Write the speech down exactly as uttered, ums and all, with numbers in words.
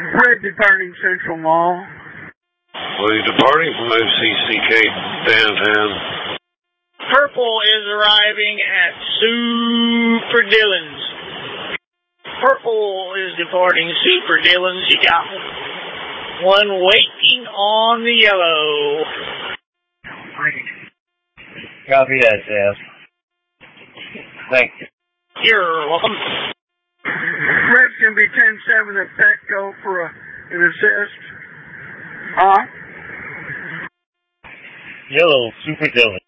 Fred departing Central Mall. Well, you're departing from F C C K downtown. Purple is arriving at Super Dillon's. Purple is departing Super Dillon's. You got one waiting on the yellow. Copy that, Seth. Thank you. You're welcome. Fred's going to be ten seven at Petco for a, an assist. Huh? Yellow, Super Dillon.